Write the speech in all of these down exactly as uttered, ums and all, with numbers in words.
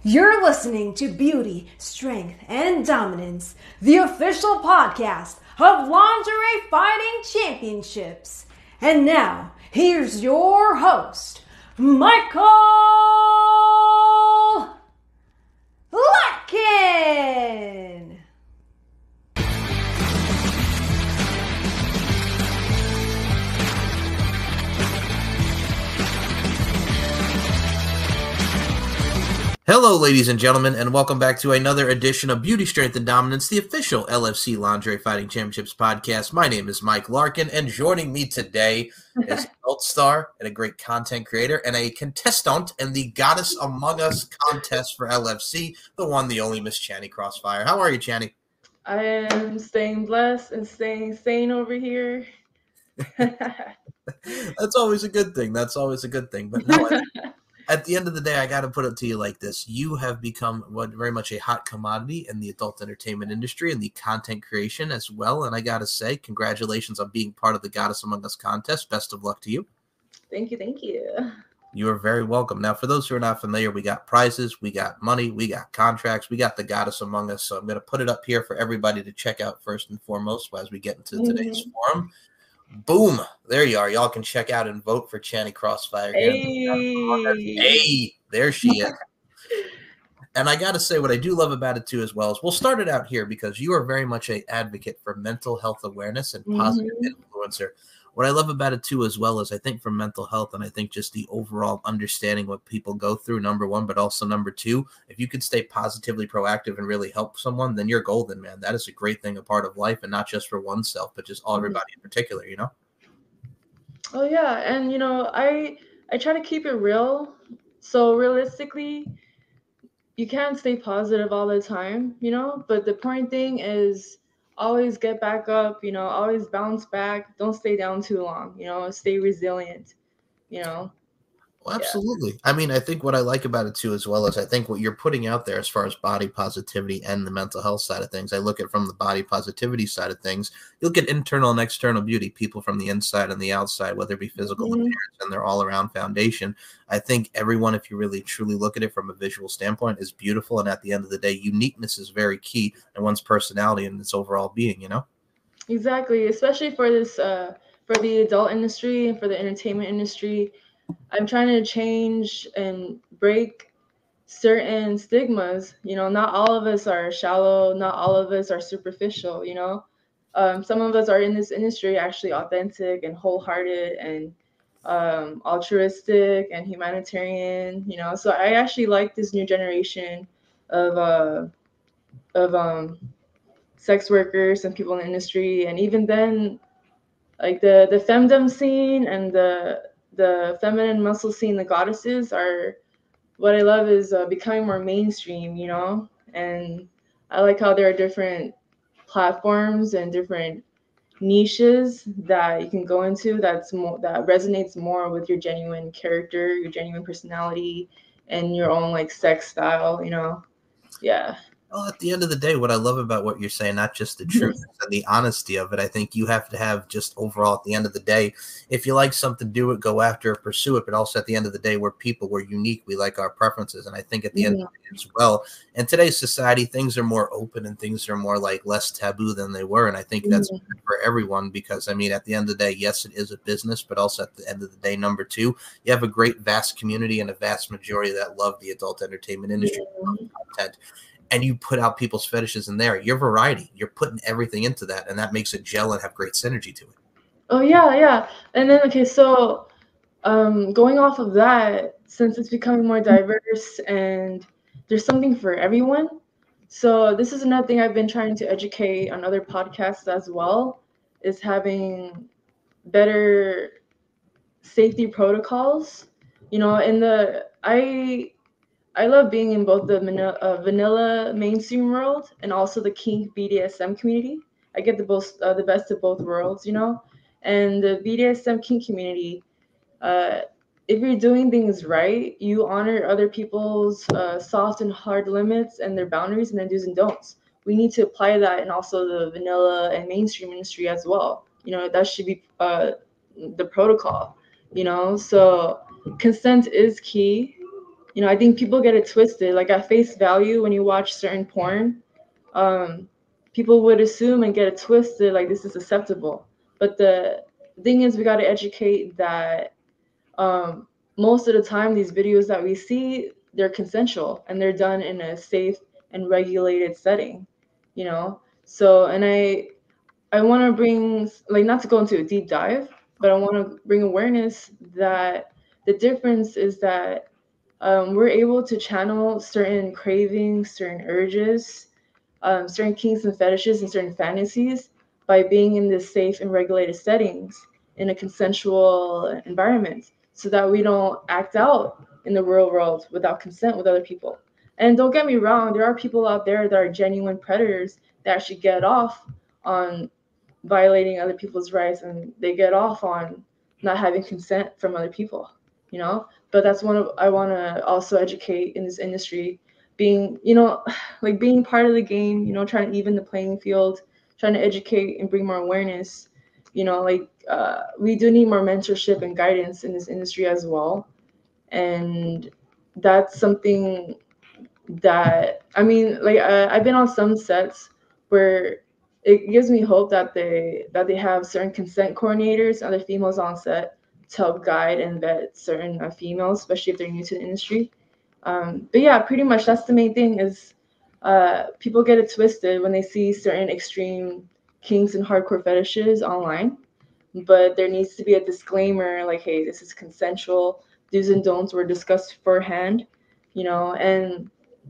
You're listening to Beauty, Strength, and Dominance, the official podcast of Lingerie Fighting Championships. And now, here's your host, Michael Latkin. Hello, ladies and gentlemen, and welcome back to another edition of Beauty, Strength, and Dominance, the official L F C Lingerie Fighting Championships podcast. My name is Mike Larkin, and joining me today is an adult star and a great content creator and a contestant in the Goddess Among Us contest for L F C, the one, the only Miss Channy Crossfire. How are you, Channy? I am staying blessed and staying sane over here. That's always a good thing. That's always a good thing. But no, I- At the end of the day, I got to put it to you like this. You have become what very much a hot commodity in the adult entertainment industry and the content creation as well. And I got to say, congratulations on being part of the Goddess Among Us contest. Best of luck to you. Thank you. Thank you. You are very welcome. Now, for those who are not familiar, we got prizes, we got money, we got contracts, we got the Goddess Among Us. So I'm going to put it up here for everybody to check out first and foremost as we get into mm-hmm. today's forum. Boom. There you are. Y'all can check out and vote for Channy Crossfire. Hey. Hey, there she is. And I got to say, what I do love about it, too, as well, is we'll start it out here because you are very much an advocate for mental health awareness and positive mm-hmm. influencer. What I love about it, too, as well, is I think for mental health and I think just the overall understanding what people go through, number one, but also number two, if you could stay positively proactive and really help someone, then you're golden, man. That is a great thing, a part of life, and not just for oneself, but just all everybody in particular, you know? Oh, yeah. And, you know, I I try to keep it real. So realistically, you can't stay positive all the time, you know, but the important thing is always get back up, you know, always bounce back. Don't stay down too long, you know, stay resilient, you know. Well, absolutely. Yeah. I mean, I think what I like about it, too, as well, is I think what you're putting out there as far as body positivity and the mental health side of things, I look at from the body positivity side of things, you'll get internal and external beauty, people from the inside and the outside, whether it be physical mm-hmm. appearance and their all-around foundation. I think everyone, if you really truly look at it from a visual standpoint, is beautiful. And at the end of the day, uniqueness is very key in one's personality and its overall being, you know? Exactly. Especially for this, uh, for the adult industry and for the entertainment industry. I'm trying to change and break certain stigmas. You know, not all of us are shallow. Not all of us are superficial, you know. Um, some of us are in this industry actually authentic and wholehearted and um, altruistic and humanitarian, you know. So I actually like this new generation of uh, of um, sex workers and people in the industry. And even then, like the, the femdom scene and the the feminine muscle scene, the goddesses are what I love is uh, becoming more mainstream, you know, and I like how there are different platforms and different niches that you can go into that's more that resonates more with your genuine character, your genuine personality, and your own like sex style, you know. Yeah. Well, at the end of the day, what I love about what you're saying, not just the truth and the honesty of it, I think you have to have just overall at the end of the day, if you like something, do it, go after it, pursue it. But also at the end of the day, we're people, we're unique. We like our preferences. And I think at the yeah. end of the day as well, in today's society, things are more open and things are more like less taboo than they were. And I think that's yeah. good for everyone because, I mean, at the end of the day, yes, it is a business, but also at the end of the day, number two, you have a great vast community and a vast majority that love the adult entertainment industry yeah. content. And you put out people's fetishes in there. Your variety, you're putting everything into that, and that makes it gel and have great synergy to it. Oh, yeah, yeah. And then, okay, so um, going off of that, since it's becoming more diverse and there's something for everyone, so this is another thing I've been trying to educate on other podcasts as well, is having better safety protocols. You know, in the, I... I love being in both the vanilla, uh, vanilla mainstream world and also the kink B D S M community. I get the both uh, the best of both worlds, you know. And the B D S M kink community, uh, if you're doing things right, you honor other people's uh, soft and hard limits and their boundaries and their do's and don'ts. We need to apply that in also the vanilla and mainstream industry as well. You know, that should be uh, the protocol. You know, so consent is key. you know, I think people get it twisted. Like at face value, when you watch certain porn, um, people would assume and get it twisted, like this is acceptable. But the thing is, we got to educate that um, most of the time, these videos that we see, they're consensual and they're done in a safe and regulated setting, you know? So, and I, I want to bring, like, not to go into a deep dive, but I want to bring awareness that the difference is that um, we're able to channel certain cravings, certain urges, um, certain kinks and fetishes, and certain fantasies by being in this safe and regulated settings in a consensual environment so that we don't act out in the real world without consent with other people. And don't get me wrong, there are people out there that are genuine predators that actually get off on violating other people's rights, and they get off on not having consent from other people, you know? But that's one of, I want to also educate in this industry, being, you know, like being part of the game, you know, trying to even the playing field, trying to educate and bring more awareness, you know, like uh, we do need more mentorship and guidance in this industry as well. And that's something that, I mean, like uh, I've been on some sets where it gives me hope that they that they have certain consent coordinators, other females on set to help guide and vet certain uh, females, especially if they're new to the industry. Um, but yeah, pretty much that's the main thing is uh, people get it twisted when they see certain extreme kinks and hardcore fetishes online. But there needs to be a disclaimer like, hey, this is consensual. Do's and don'ts were discussed beforehand, you know, and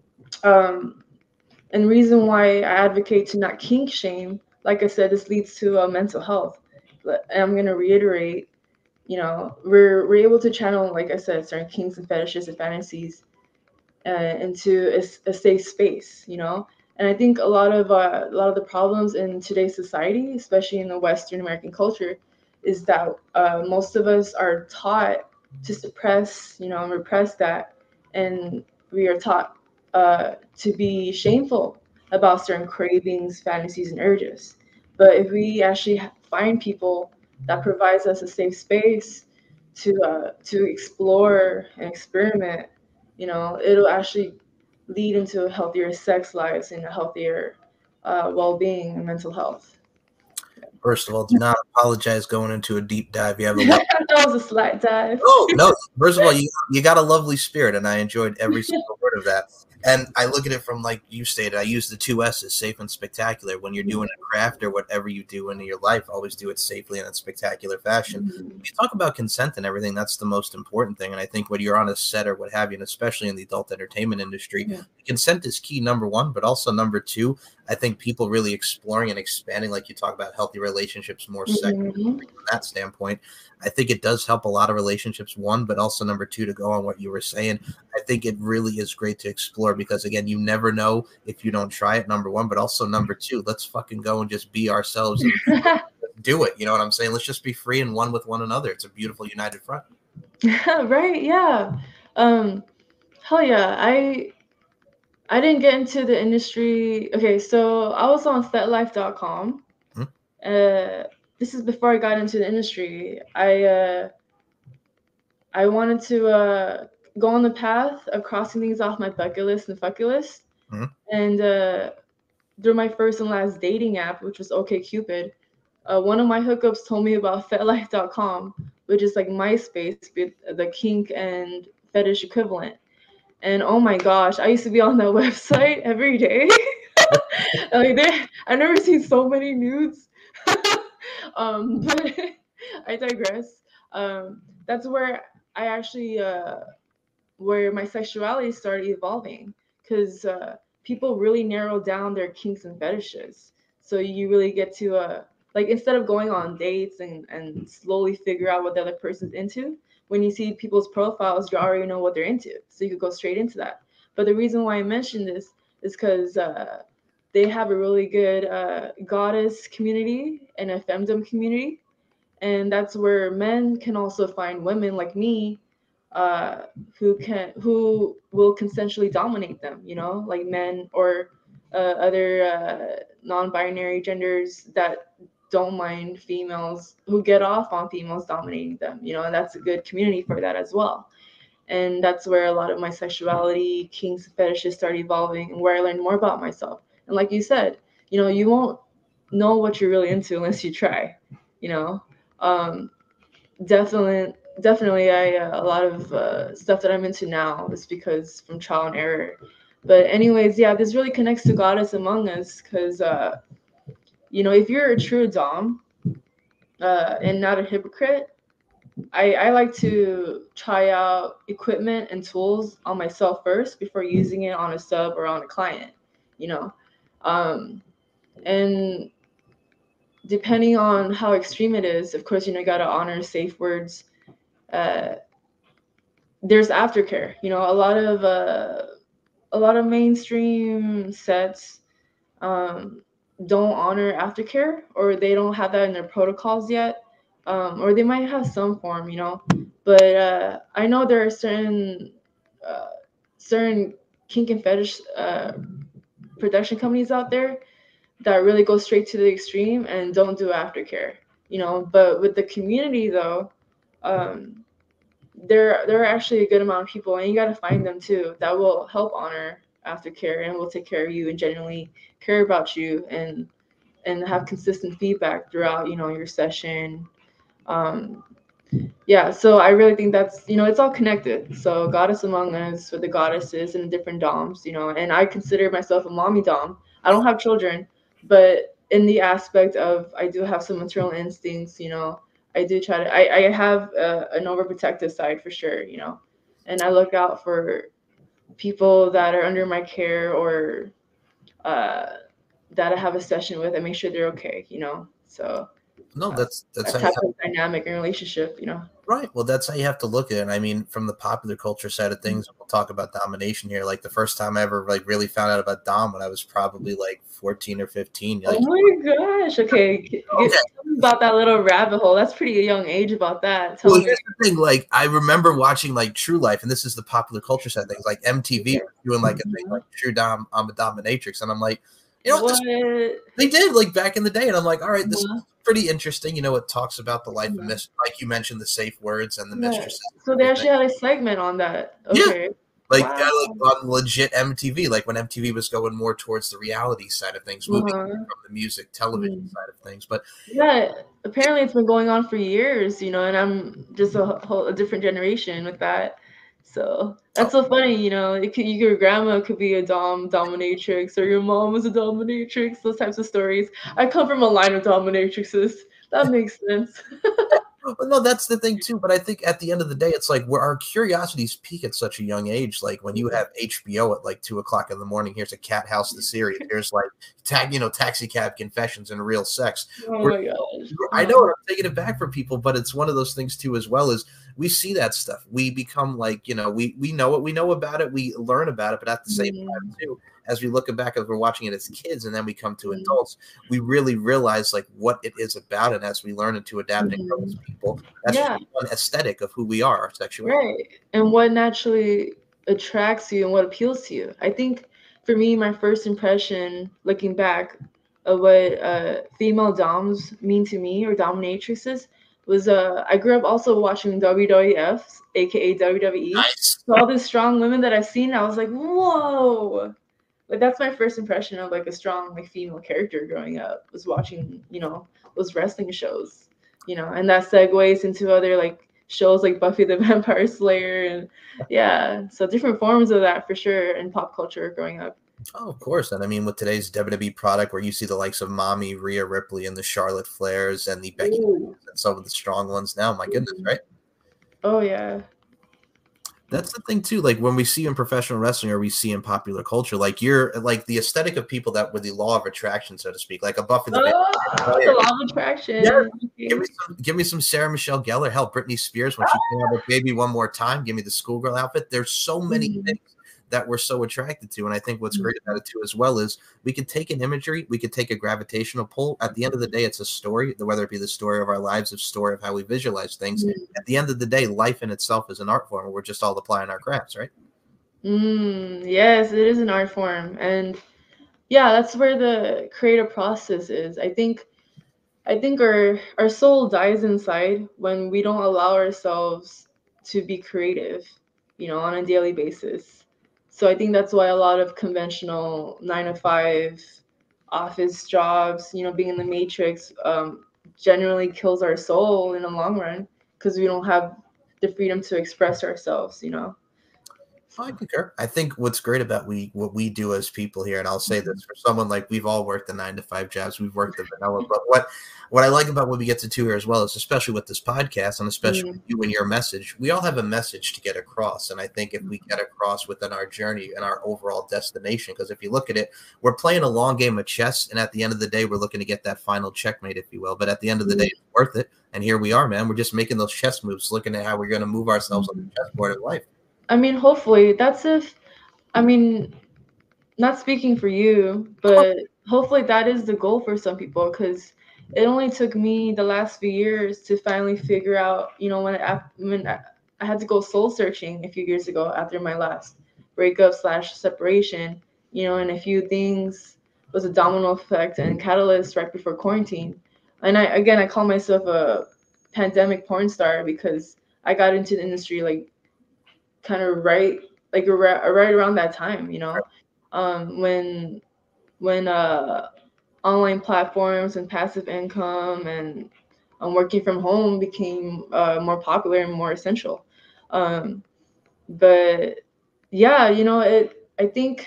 um, and reason why I advocate to not kink shame, like I said, this leads to uh, mental health. And I'm going to reiterate, you know, we're we're able to channel, like I said, certain kinks and fetishes and fantasies uh, into a, a safe space, you know. And I think a lot of uh, a lot of the problems in today's society, especially in the Western American culture, is that uh, most of us are taught to suppress, you know, and repress that, and we are taught uh, to be shameful about certain cravings, fantasies, and urges. But if we actually find people that provides us a safe space to uh, to explore and experiment, you know, it'll actually lead into healthier sex lives and a healthier uh, well-being and mental health. First of all, do not apologize going into a deep dive. You have a lovely... That was a slight dive. Oh no! First of all, you you got a lovely spirit, and I enjoyed every single word of that. And I look at it from, like you stated, I use the two S's, safe and spectacular. When you're doing a craft or whatever you do in your life, always do it safely and in spectacular fashion. Mm-hmm. When you talk about consent and everything, that's the most important thing. And I think when you're on a set or what have you, and especially in the adult entertainment industry, yeah. consent is key, number one, but also number two, I think people really exploring and expanding, like you talk about healthy relationships, more sex mm-hmm. from that standpoint. I think it does help a lot of relationships, one, but also number two, to go on what you were saying. I think it really is great to explore because, again, you never know if you don't try it, number one, but also number two, let's fucking go and just be ourselves and do it. You know what I'm saying? Let's just be free and one with one another. It's a beautiful united front. Right. Yeah. Um, hell yeah. I, I didn't get into the industry. Okay. So I was on FetLife dot com. Hmm? Uh, this is before I got into the industry. I, uh, I wanted to, uh, go on the path of crossing things off my bucket list and fucket list. Mm-hmm. And uh, through my first and last dating app, which was OkCupid, uh, one of my hookups told me about FetLife dot com, which is like MySpace, the kink and fetish equivalent. And oh my gosh, I used to be on that website every day. Like they, I've never seen so many nudes. um, but I digress. Um, that's where I actually... Uh, where my sexuality started evolving, because uh, people really narrow down their kinks and fetishes. So you really get to, uh, like, instead of going on dates and, and slowly figure out what the other person's into, when you see people's profiles, you already know what they're into. So you could go straight into that. But the reason why I mentioned this is because uh, they have a really good uh, goddess community and a femdom community. And that's where men can also find women like me uh who can who will consensually dominate them, you know, like men or uh, other uh, non-binary genders that don't mind females, who get off on females dominating them, you know, and that's a good community for that as well. And that's where a lot of my sexuality, kinks, fetishes start evolving, and where I learned more about myself. And like you said, you know, you won't know what you're really into unless you try. You know, um, definitely, definitely, I uh, a lot of uh, stuff that I'm into now is because from trial and error. But anyways, yeah, this really connects to Goddess Among Us because, uh, you know, if you're a true dom uh, and not a hypocrite, I, I like to try out equipment and tools on myself first before using it on a sub or on a client, you know. Um, and depending on how extreme it is, of course, you know, you got to honor safe words. Uh, there's aftercare, you know, a lot of uh, a lot of mainstream sets um, don't honor aftercare, or they don't have that in their protocols yet, um, or they might have some form, you know. But uh, I know there are certain uh, certain kink and fetish uh, production companies out there that really go straight to the extreme and don't do aftercare, you know. But with the community though, um, there there are actually a good amount of people, and you got to find them too, that will help honor aftercare and will take care of you and genuinely care about you and and have consistent feedback throughout, you know, your session. Um, yeah, so I really think that's, you know, it's all connected. So Goddess Among Us for the goddesses and different doms, you know, and I consider myself a mommy dom. I don't have children, but in the aspect of I do have some maternal instincts, you know, I do try to, I, I have a, an overprotective side for sure, you know, and I look out for people that are under my care or uh, that I have a session with. I make sure they're okay, you know, so No, uh, that's that's that how you type have, of dynamic and relationship, you know. right. Well, that's how you have to look at it. I mean, from the popular culture side of things, we'll talk about domination here. Like the first time I ever like really found out about dom when I was probably like fourteen or fifteen. Like, Oh my gosh. Okay. Get, okay. tell me about that little rabbit hole. That's pretty young age about that. Tell Well, me. here's the thing. Like, I remember watching like True Life, and this is the popular culture side of things. Like M T V was doing like a thing like True Dom, I'm a Dominatrix, and I'm like, you know what? What? This, they did like back in the day, and I'm like, all right, this Uh-huh. is pretty interesting. You know, it talks about the life Yeah. of mistress, like you mentioned, the safe words and the Yeah. mistresses. So they actually had a segment on that. Okay. Yeah. Like, Wow. uh, like on legit M T V, like when M T V was going more towards the reality side of things, moving Uh-huh. from the music television Mm. side of things. But Yeah, apparently it's been going on for years, you know, and I'm just a whole a different generation with that. So that's so funny, you know. It could, your grandma could be a dom dominatrix, or your mom was a dominatrix. Those types of stories. I come from a line of dominatrixes. That makes sense. Well, no, that's the thing too. But I think at the end of the day, it's like where our curiosities peak at such a young age. Like when you have H B O at like two o'clock in the morning. Here's a Cat House, the series. Here's like tag, you know, Taxi Cab Confessions and Real Sex. Oh We're, my gosh! I know I'm taking it back from people, but it's one of those things too, as well as we see that stuff. We become like, you know, we we know it, we know about it, we learn about it, but at the same Mm. time too, as we look back as we're watching it as kids and then we come to Mm. adults, we really realize like what it is about, and as we learn to adapt and grow as people, that's Yeah. just one aesthetic of who we are, our sexuality. Right. And what naturally attracts you and what appeals to you. I think for me, my first impression looking back of what uh, female doms mean to me or dominatrixes was uh, I grew up also watching W W F, aka W W E. Nice. So all these strong women that I've seen, I was like, whoa. Like that's my first impression of like a strong like female character growing up, was watching, you know, those wrestling shows, you know, and that segues into other like shows like Buffy the Vampire Slayer, and yeah, so different forms of that for sure in pop culture growing up. Oh, of course. And I mean, with today's W W E product, where you see the likes of Mommy, Rhea Ripley, and the Charlotte Flairs, and the Becky Ooh. and some of the strong ones now, my goodness, right? Oh yeah. That's the thing too. Like when we see in professional wrestling or we see in popular culture, like you're like the aesthetic of people that with the law of attraction, so to speak, like a Buffy the Oh, Vampire. the law of attraction. Yeah. Give me some, give me some Sarah Michelle Gellar. Hell, Britney Spears when she came out with Baby One More Time. Give me the schoolgirl outfit. There's so many Mm. things that we're so attracted to, and I think what's Mm. great about it too, as well, is we could take an imagery, we could take a gravitational pull. At the end of the day, it's a story. Whether it be the story of our lives, a story of how we visualize things. Mm. At the end of the day, life in itself is an art form. We're just all applying our crafts, right? Mm, yes, it is an art form, and yeah, that's where the creative process is. I think, I think our our soul dies inside when we don't allow ourselves to be creative. you know, on a daily basis. So I think that's why a lot of conventional nine to five office jobs, you know, being in the matrix, um, generally kills our soul in the long run because we don't have the freedom to express ourselves, you know. I concur. I think what's great about we what we do as people here, and I'll say this for someone like we've all worked the nine to five jobs, we've worked the vanilla, but what what I like about what we get to do here as well is, especially with this podcast and especially Mm. with you and your message, we all have a message to get across. And I think if we get across within our journey and our overall destination, because if you look at it, we're playing a long game of chess, and at the end of the day, we're looking to get that final checkmate, if you will. But at the end of the day, it's worth it. And here we are, man. We're just making those chess moves, looking at how we're going to move ourselves on the chessboard of life. I mean, hopefully that's if, I mean, not speaking for you, but hopefully that is the goal for some people, because it only took me the last few years to finally figure out, you know, when I, when I, I had to go soul searching a few years ago after my last breakup slash separation, you know, and a few things was a domino effect and catalyst right before quarantine. And I, again, I call myself a pandemic porn star because I got into the industry like kind of right, like right, right around that time, you know, um, when when uh, online platforms and passive income and um, working from home became uh, more popular and more essential. Um, but yeah, you know, it. I think.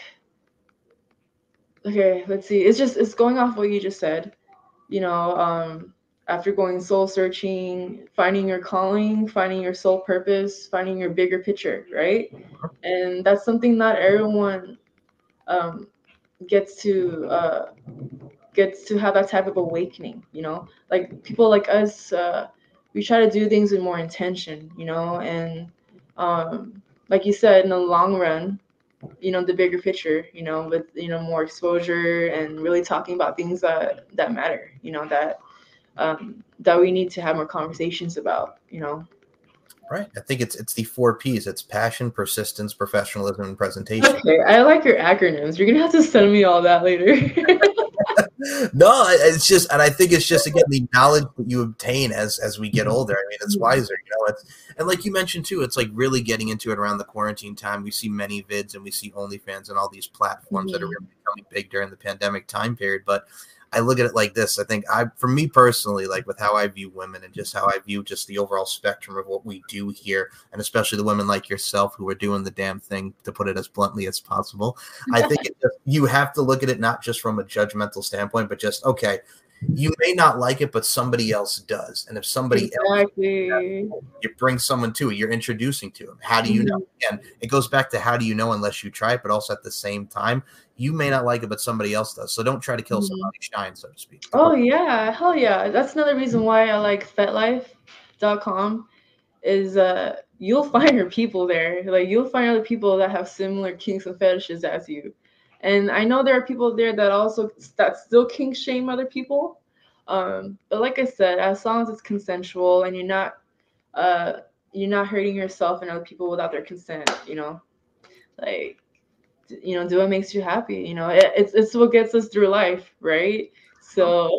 Okay, let's see. It's just it's going off what you just said. You know, um, after going soul searching, finding your calling, finding your soul purpose, finding your bigger picture, right? And that's something not everyone um, gets to uh, gets to have that type of awakening. You know, like people like us, uh, we try to do things with more intention. You know, and um, like you said, in the long run, you know, the bigger picture. You know, with you know more exposure and really talking about things that that matter. You know, that um, that we need to have more conversations about. You know. Right. I think it's it's the four P's. It's passion, persistence, professionalism, and presentation. Okay, I like your acronyms. You're gonna have to send me all that later. No, it's just, and I think it's just again the knowledge that you obtain as as we get older. I mean, it's wiser, you know. It's and like you mentioned too, it's like really getting into it around the quarantine time. We see many vids and we see OnlyFans and all these platforms that are really becoming big during the pandemic time period. But I look at it like this. I think I, for me personally, like with how I view women and just how I view just the overall spectrum of what we do here, and especially the women like yourself who are doing the damn thing, to put it as bluntly as possible. I think it just, you have to look at it not just from a judgmental standpoint, but just, okay, you may not like it, but somebody else does. And if somebody exactly. else, you bring someone to it, you're introducing to them. How do you know? Again, it goes back to how do you know unless you try it, but also at the same time, you may not like it, but somebody else does. So don't try to kill somebody's shine, so to speak. Oh yeah, hell yeah. That's another reason why I like fetlife dot com is uh you'll find your people there. Like you'll find other people that have similar kinks and fetishes as you. And I know there are people there that also that still kink shame other people. Um, but like I said, as long as it's consensual and you're not uh you're not hurting yourself and other people without their consent, you know, like you know, do what makes you happy. You know, it, it's it's what gets us through life, right? So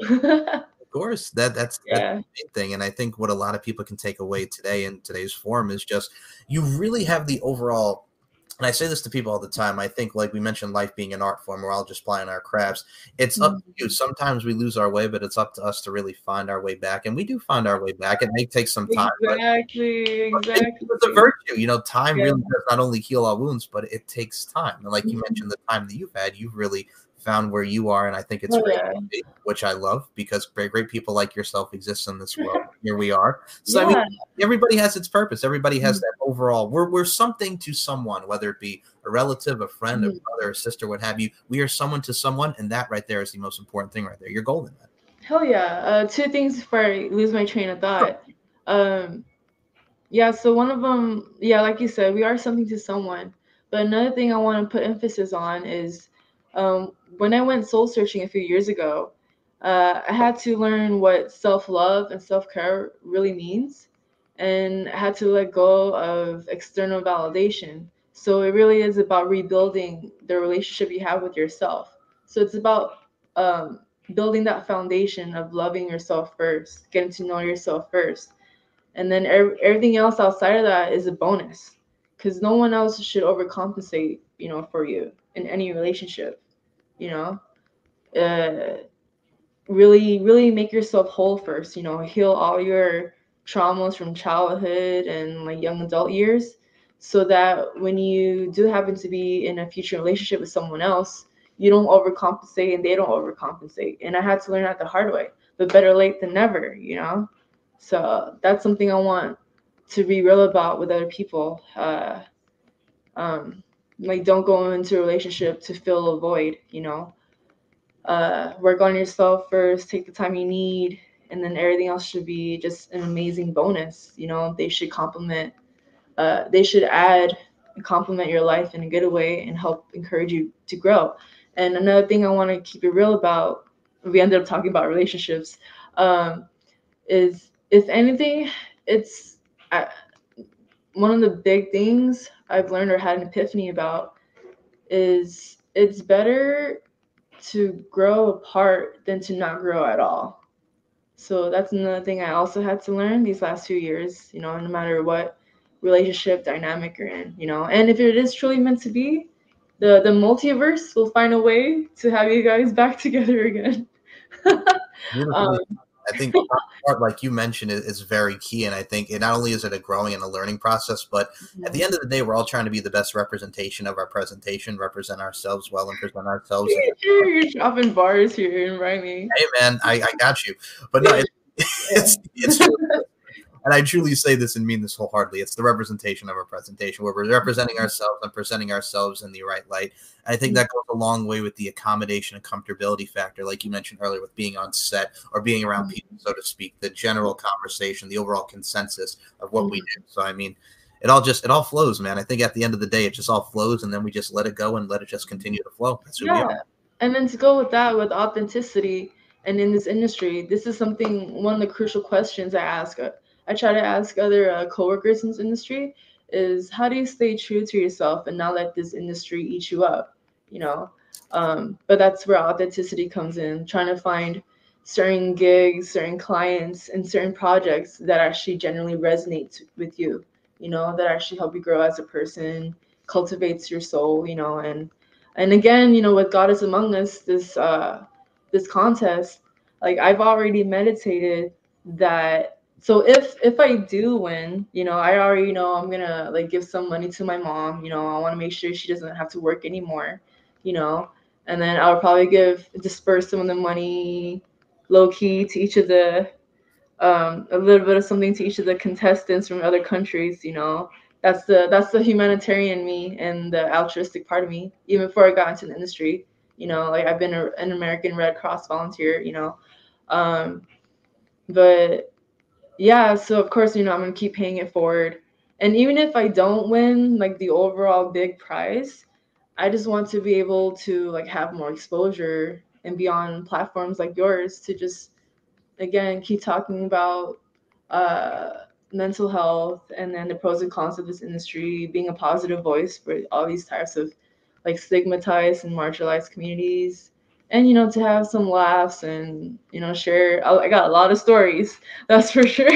of course, that that's, yeah. that's the main thing. And I think what a lot of people can take away today in today's forum is just you really have the overall. And I say this to people all the time. I think, like we mentioned, life being an art form, we're all just plying our crafts. It's up to you. Sometimes we lose our way, but it's up to us to really find our way back. And we do find our way back. It may take some time. Exactly, but, exactly. It's a virtue. You know, time yeah. really does not only heal our wounds, but it takes time. And like you mentioned, the time that you've had, you've really found where you are. And I think it's oh, great, yeah. which I love, because great, great people like yourself exist in this world. Here we are. So, yeah. I mean, everybody has its purpose. Everybody has that overall, we're, we're something to someone, whether it be a relative, a friend, mm-hmm. a brother, a sister, what have you. We are someone to someone. And that right there is the most important thing right there. You're golden, man. Hell yeah. Uh, two things before I lose my train of thought. Um, yeah, so one of them, yeah, like you said, we are something to someone. But another thing I want to put emphasis on is um, when I went soul searching a few years ago, uh, I had to learn what self-love and self-care really means. And I had to let go of external validation. So it really is about rebuilding the relationship you have with yourself. So it's about um, building that foundation of loving yourself first, getting to know yourself first. And then everything else outside of that is a bonus. because no one else should overcompensate, you know, for you in any relationship, you know. Uh, really, really make yourself whole first, you know, heal all your traumas from childhood and like young adult years, so that when you do happen to be in a future relationship with someone else, you don't overcompensate and they don't overcompensate. And I had to learn that the hard way, but better late than never, you know. So that's something I want to be real about with other people. Uh, um, like, don't go into a relationship to fill a void, you know. Uh, work on yourself first, take the time you need, and then everything else should be just an amazing bonus. You know, they should complement, uh, they should add and complement your life in a good way and help encourage you to grow. And another thing I want to keep it real about, we ended up talking about relationships, um, is if anything, it's uh, one of the big things I've learned or had an epiphany about is it's better to grow apart than to not grow at all. So that's another thing I also had to learn these last few years, you know, no matter what relationship dynamic you're in, you know. And if it is truly meant to be, the the multiverse will find a way to have you guys back together again. um, I think part, like you mentioned, is, is very key. And I think it not only is it a growing and a learning process, but at the end of the day, we're all trying to be the best representation of our presentation, represent ourselves well, and present ourselves. You're dropping bars here and writing. Hey, man, I, I got you. But no, it, it's, it's true. And I truly say this and mean this wholeheartedly. It's the representation of our presentation, where we're representing ourselves and presenting ourselves in the right light. And I think that goes a long way with the accommodation and comfortability factor, like you mentioned earlier, with being on set or being around people, so to speak, the general conversation, the overall consensus of what we do. So, I mean, it all just, it all flows, man. I think at the end of the day, it just all flows, and then we just let it go and let it just continue to flow. That's who yeah. we are. And then to go with that, with authenticity, and in this industry, this is something, one of the crucial questions I ask. I try to ask other uh, coworkers in this industry is, how do you stay true to yourself and not let this industry eat you up, you know? Um, but that's where authenticity comes in, trying to find certain gigs, certain clients, and certain projects that actually genuinely resonate with you, you know, that actually help you grow as a person, cultivates your soul, you know. And and again, you know, with God is Among Us, this uh, this contest, like, I've already meditated that. So if if I do win, you know, I already know I'm gonna like give some money to my mom. You know, I want to make sure she doesn't have to work anymore. You know, and then I would probably give disperse some of the money, low key, to each of the um, a little bit of something to each of the contestants from other countries. You know, that's the that's the humanitarian me and the altruistic part of me. Even before I got into the industry, you know, like, I've been a, an American Red Cross volunteer. You know, um, but. Yeah, so of course, you know, I'm gonna keep paying it forward. And even if I don't win like the overall big prize, I just want to be able to like have more exposure and be on platforms like yours to just, again, keep talking about uh, mental health and then the pros and cons of this industry, being a positive voice for all these types of like stigmatized and marginalized communities. And, you know, to have some laughs and, you know, share. I, I got a lot of stories, that's for sure.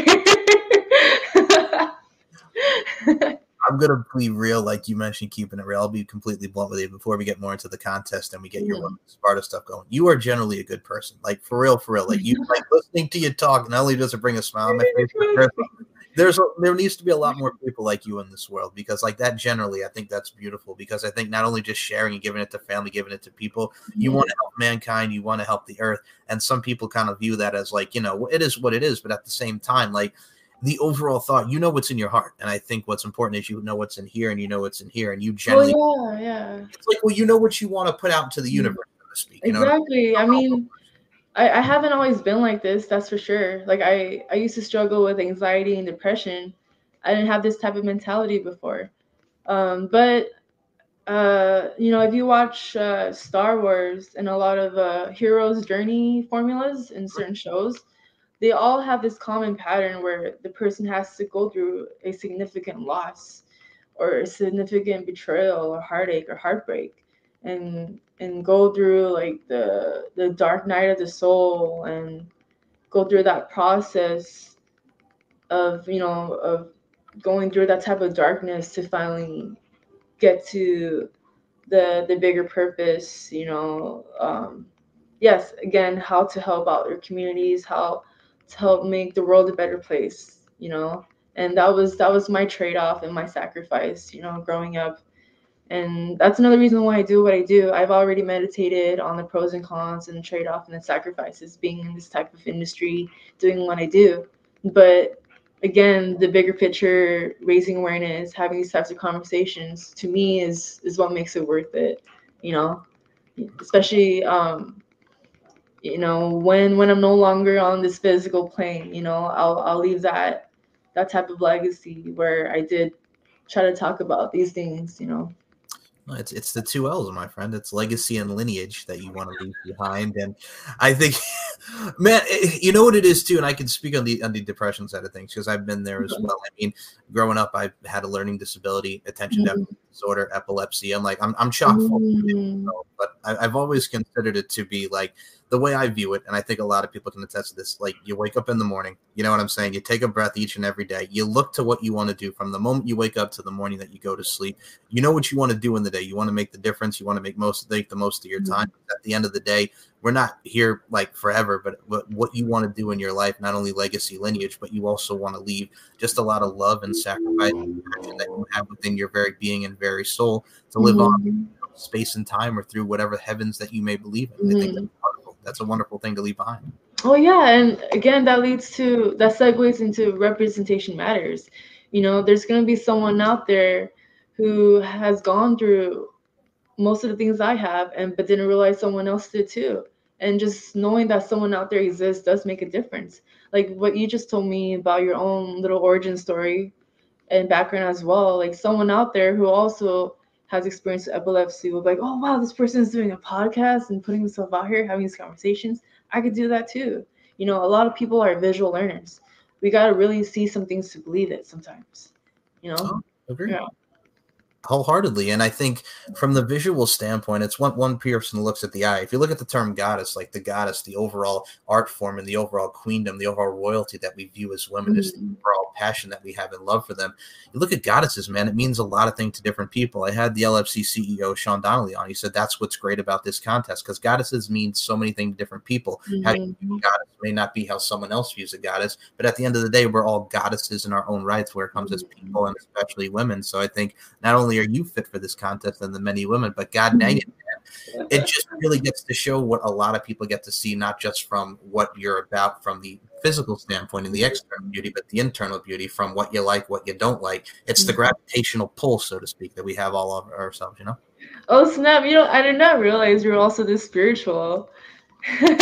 I'm going to be real, like you mentioned, keeping it real. I'll be completely blunt with you before we get more into the contest and we get mm-hmm. your Sparta stuff going. You are generally a good person, like for real, for real. Like you, like listening to you talk, not only does it bring a smile on my face, there's, there's a, there needs to be a lot more people like you in this world, because like that generally, I think that's beautiful, because I think not only just sharing and giving it to family, giving it to people, you mm-hmm. want to help mankind, you want to help the earth. And some people kind of view that as like, you know, it is what it is. But at the same time, like, the overall thought, you know what's in your heart. And I think what's important is you know what's in here, and you know what's in here, and you generally, oh, yeah, yeah. It's like, well, you know what you want to put out into the universe, so to speak. You exactly. know? I mean, I, I haven't always been like this, that's for sure. Like, I, I used to struggle with anxiety and depression. I didn't have this type of mentality before. Um, but, uh, you know, if you watch uh, Star Wars and a lot of uh, heroes' journey formulas in certain shows, they all have this common pattern where the person has to go through a significant loss or a significant betrayal or heartache or heartbreak, and and go through like the the dark night of the soul and go through that process of, you know, of going through that type of darkness to finally get to the the bigger purpose, you know. Um, yes, again, how to help out your communities, how to help make the world a better place, you know. And that was that was my trade-off and my sacrifice, you know, growing up. And that's another reason why I do what I do. I've already meditated on the pros and cons and the trade-off and the sacrifices being in this type of industry, doing what I do. But again, the bigger picture, raising awareness, having these types of conversations, to me is is what makes it worth it, you know. Especially um, you know, when when I'm no longer on this physical plane, you know, I'll I'll leave that that type of legacy where I did try to talk about these things, you know. No, It's it's the two L's, my friend. It's legacy and lineage that you want to leave behind, and I think, man, eh, you know what it is too. And I can speak on the on the depression side of things because I've been there as well. I mean, growing up, I had a learning disability, attention Mhm. deficit disorder, epilepsy. I'm like, I'm I'm chock full, of it, Mhm. so, but I, I've always considered it to be like the way I view it, and I think a lot of people can attest to this. Like, you wake up in the morning, you know what I'm saying? You take a breath each and every day. You look to what you want to do from the moment you wake up to the morning that you go to sleep. You know what you want to do in the day. You want to make the difference. You want to make most make the most of your time. At the end of the day, we're not here like forever, but what, what you want to do in your life, not only legacy, lineage, but you also want to leave just a lot of love and sacrifice and passion that you have within your very being and very soul to live on Mhm. space and time or through whatever heavens that you may believe in. I think Mhm. that's wonderful. That's a wonderful thing to leave behind. Oh yeah, and again, that leads to that segues into representation matters. You know, there's gonna be someone out there who has gone through most of the things I have, and but didn't realize someone else did too. And just knowing that someone out there exists does make a difference. Like what you just told me about your own little origin story and background as well. Like someone out there who also has experienced epilepsy will be like, oh wow, this person is doing a podcast and putting themselves out here, having these conversations. I could do that too. You know, a lot of people are visual learners. We gotta really see some things to believe it sometimes. You know? Oh, agree. Yeah. Wholeheartedly. And I think from the visual standpoint, it's one one person looks at the eye. If you look at the term goddess, like the goddess, the overall art form and the overall queendom, the overall royalty that we view as women, is the Mhm. overall passion that we have and love for them. You look at goddesses, man, it means a lot of things to different people. I had the L F C C E O Sean Donnelly on. He said that's what's great about this contest, because goddesses mean so many things to different people. How you view a Mhm. goddess may not be how someone else views a goddess, but at the end of the day, we're all goddesses in our own rights where it comes as people and especially women. So I think not only are you fit for this contest and the many women, but god dang it, man, it just really gets to show what a lot of people get to see, not just from what you're about from the physical standpoint and the external beauty, but the internal beauty from what you like, what you don't like. It's the gravitational pull, so to speak, that we have all of ourselves, you know? Oh snap! You know, I did not realize you were also this spiritual. You're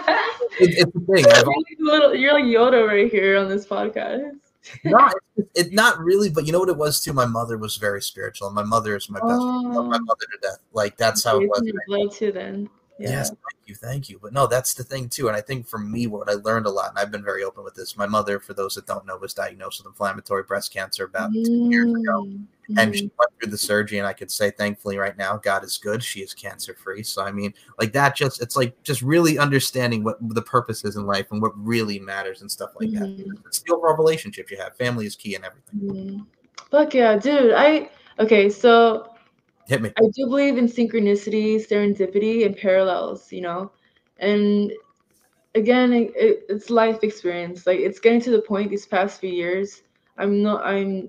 It, it's the thing. I've like little, you're like Yoda right here on this podcast. No, it's it, not really, but you know what it was too? My mother was very spiritual, and my mother is my best friend. I love my Oh, mother to death. Like, that's how it it's was. in your blood too, then. Yes, Yeah. thank you, thank you. But no, that's the thing too. And I think for me, what I learned a lot, and I've been very open with this. My mother, for those that don't know, was diagnosed with inflammatory breast cancer about two years ago. Mm. And she Mhm. went through the surgery, and I could say, thankfully, right now, God is good. She is cancer free. So I mean, like that, just it's like just really understanding what the purpose is in life and what really matters and stuff like that. Mhm. It's the overall relationship you have. Family is key and everything. Mhm. Fuck yeah, dude. I okay, so Hit me. I do believe in synchronicity, serendipity, and parallels, you know? And again, it, it, it's life experience. Like it's getting to the point these past few years. I'm not I'm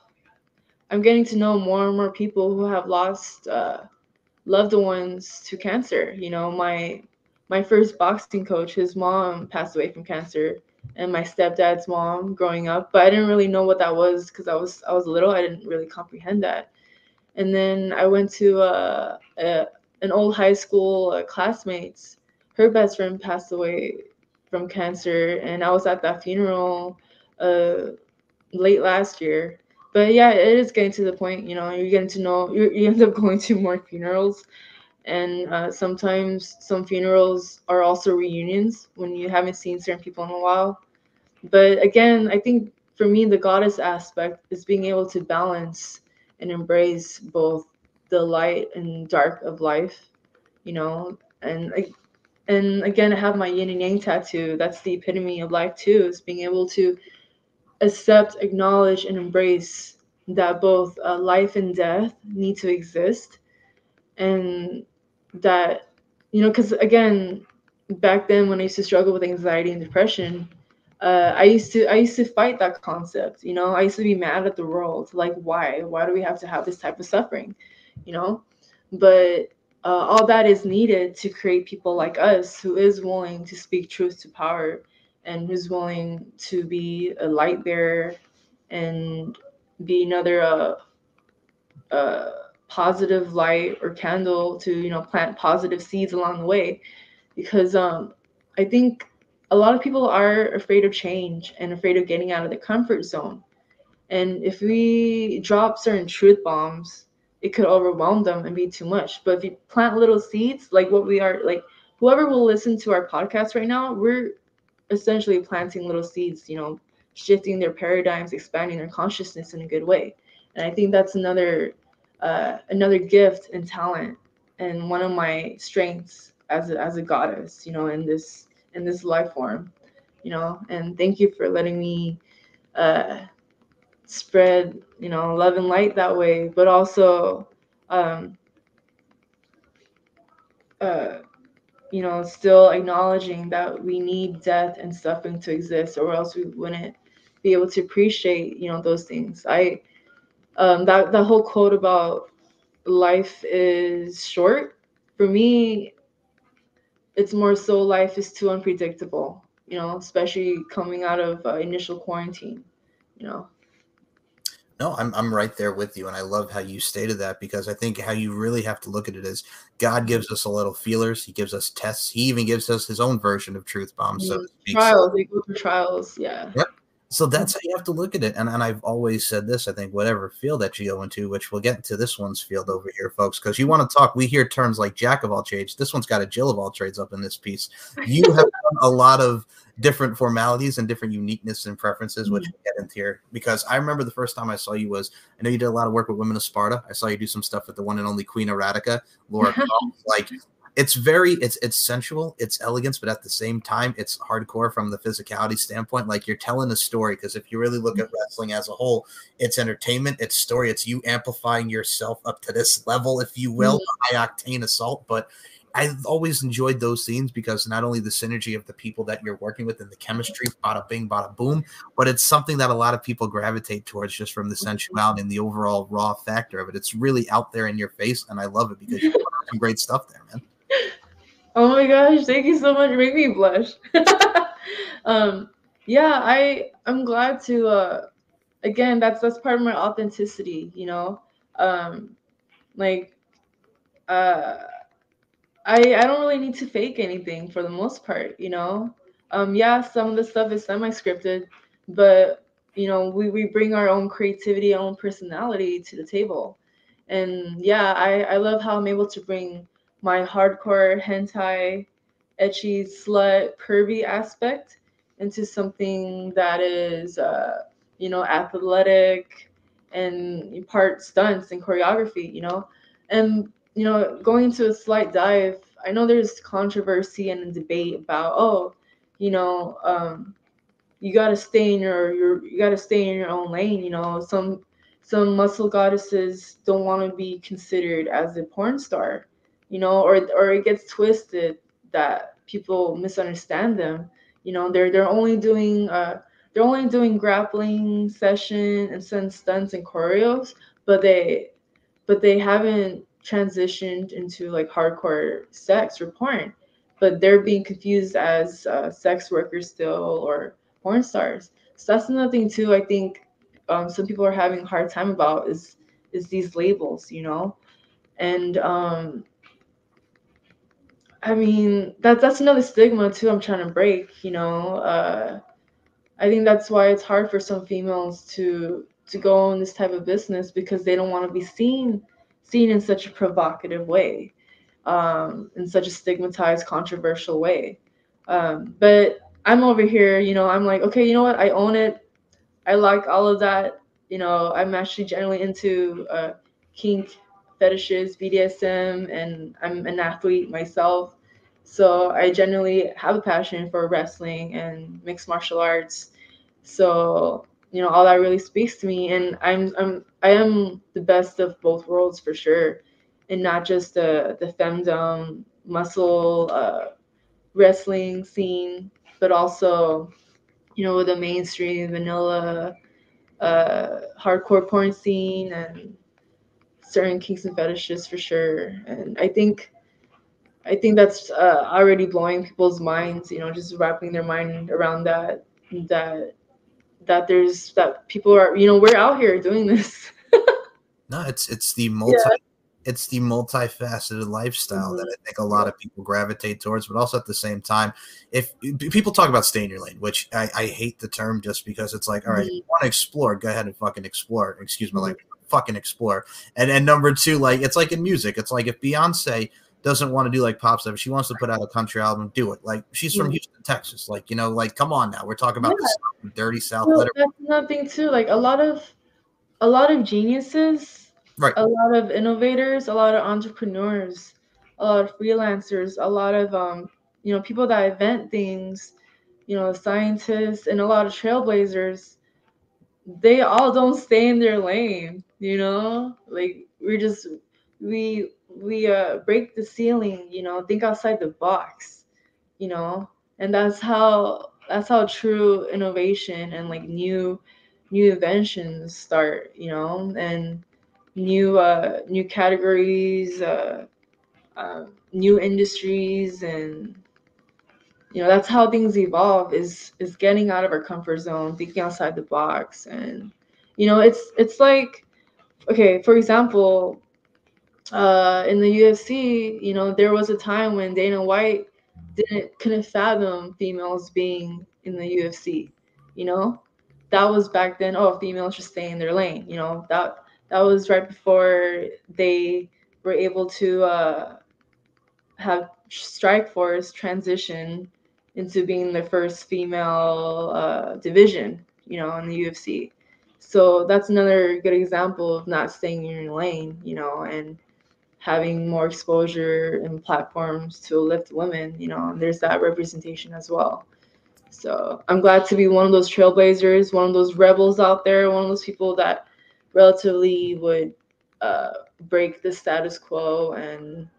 I'm getting to know more and more people who have lost uh, loved ones to cancer. You know, my my first boxing coach, his mom passed away from cancer, and my stepdad's mom growing up. But I didn't really know what that was because I was I was little. I didn't really comprehend that. And then I went to uh, a, an old high school uh, classmates. Her best friend passed away from cancer, and I was at that funeral uh, late last year. But yeah, it is getting to the point, you know, you're getting to know, you, you end up going to more funerals. And uh, sometimes some funerals are also reunions when you haven't seen certain people in a while. But again, I think for me, the goddess aspect is being able to balance and embrace both the light and dark of life, you know, and I- and again, I have my yin and yang tattoo. That's the epitome of life too, is being able to accept, acknowledge, and embrace that both uh, life and death need to exist, and that, you know, because again, back then when I used to struggle with anxiety and depression, uh, I used to I used to fight that concept. You know, I used to be mad at the world, like why why do we have to have this type of suffering, you know? But uh, all that is needed to create people like us who is willing to speak truth to power, and who's willing to be a light bearer and be another uh, uh, positive light or candle to, you know, plant positive seeds along the way. Because um, I think a lot of people are afraid of change and afraid of getting out of the comfort zone. And if we drop certain truth bombs, it could overwhelm them and be too much. But if you plant little seeds, like what we are, like whoever will listen to our podcast right now, we're essentially planting little seeds, you know, shifting their paradigms, expanding their consciousness in a good way. And I think that's another uh, another gift and talent, and one of my strengths as a, as a goddess, you know, in this in this life form, you know. And thank you for letting me uh, spread, you know, love and light that way, but also, um, uh, you know, still acknowledging that we need death and suffering to exist, or else we wouldn't be able to appreciate, you know, those things. I um, that that whole quote about life is short, for me, it's more so life is too unpredictable. You know, especially coming out of uh, initial quarantine. You know. No, I'm I'm right there with you, and I love how you stated that, because I think how you really have to look at it is God gives us a little feelers, He gives us tests, He even gives us His own version of truth bombs, so Mm, to speak. So, trials, they go through trials. Yeah. yep. So that's how you have to look at it. And and I've always said this, I think whatever field that you go into, which we'll get into this one's field over here, folks, because you want to talk, we hear terms like jack of all trades. This one's got a Jill of all trades up in this piece. You have done a lot of different formalities and different uniqueness and preferences, which we'll get into here. Because I remember the first time I saw you was, I know you did a lot of work with Women of Sparta. I saw you do some stuff with the one and only Queen Erotica, Laura Croft. Like, it's very it's it's sensual, it's elegance, but at the same time it's hardcore from the physicality standpoint. Like, you're telling a story, because if you really look at wrestling as a whole, it's entertainment, it's story, it's you amplifying yourself up to this level, if you will, mm-hmm. high octane assault. But I've always enjoyed those scenes, because not only the synergy of the people that you're working with and the chemistry, bada bing, bada boom, but it's something that a lot of people gravitate towards just from the sensuality and the overall raw factor of it. It's really out there in your face, and I love it, because you're doing some great stuff there, man. Oh my gosh, thank you so much. Make me blush. um, yeah, I I'm glad to uh again, that's that's part of my authenticity, you know. Um like uh I I don't really need to fake anything for the most part, you know. Um yeah, some of the stuff is semi-scripted, but you know, we, we bring our own creativity, our own personality to the table. And yeah, I, I love how I'm able to bring my hardcore hentai, ecchi, slut, pervy aspect into something that is, uh, you know, athletic and part stunts and choreography, you know. And, you know, going into a slight dive, I know there's controversy and debate about, oh, you know, um, you gotta stay in your, your you gotta stay in your own lane, you know. Some some muscle goddesses don't want to be considered as a porn star, you know, or or it gets twisted that people misunderstand them. You know, they're they're only doing uh they're only doing grappling session and some stunts and choreos, but they but they haven't transitioned into like hardcore sex or porn, but they're being confused as uh, sex workers still, or porn stars. So that's another thing too. I think um, some people are having a hard time about is is these labels, you know. And um, I mean, that's that's another stigma too. I'm trying to break, you know. Uh, I think that's why it's hard for some females to to go in this type of business, because they don't want to be seen seen in such a provocative way, um, in such a stigmatized, controversial way. Um, but I'm over here, you know, I'm like, okay, you know what? I own it. I like all of that. You know, I'm actually generally into uh, kink, fetishes, B D S M, and I'm an athlete myself. So I generally have a passion for wrestling and mixed martial arts. So you know, all that really speaks to me. And I'm I'm I am the best of both worlds for sure, and not just the the femdom muscle uh, wrestling scene, but also, you know, the mainstream vanilla uh, hardcore porn scene and certain kinks and fetishes for sure. And I think I think that's uh, already blowing people's minds. You know, just wrapping their mind around that that that there's that people are, you know, we're out here doing this. No, it's it's the multi Yeah. it's the multifaceted lifestyle Mhm. that I think a lot of people gravitate towards, but also at the same time, if people talk about stay in your lane, which I, I hate the term just because it's like, all right, if you want to explore, go ahead and fucking explore. Excuse me, Mhm. like fucking explore. And and number two, like it's like in music, it's like if Beyonce doesn't want to do like pop stuff, if she wants to put out a country album, do it. Like she's from Mhm. Houston, Texas. Like, you know, like come on now. We're talking about Yeah. the South, dirty South. Well, Let her, that's another thing too. Like a lot of a lot of geniuses, right. a lot of innovators, a lot of entrepreneurs, a lot of freelancers, a lot of um, you know, people that invent things, you know, scientists, and a lot of trailblazers. They all don't stay in their lane. You know, like we're just we we uh break the ceiling. You know, think outside the box. You know, and that's how that's how true innovation and like new new inventions start, you know, and new uh new categories, uh, uh new industries, and you know, that's how things evolve, is is getting out of our comfort zone, thinking outside the box. And you know, it's it's like, okay, for example, uh, in the U F C, you know, there was a time when Dana White didn't couldn't fathom females being in the U F C. You know, that was back then. Oh, females should stay in their lane. You know, that that was right before they were able to uh, have Strikeforce transition into being the first female uh, division. You know, in the U F C. So that's another good example of not staying in your lane. You know, and having more exposure and platforms to lift women, you know, and there's that representation as well. So I'm glad to be one of those trailblazers, one of those rebels out there, one of those people that relatively would uh, break the status quo. and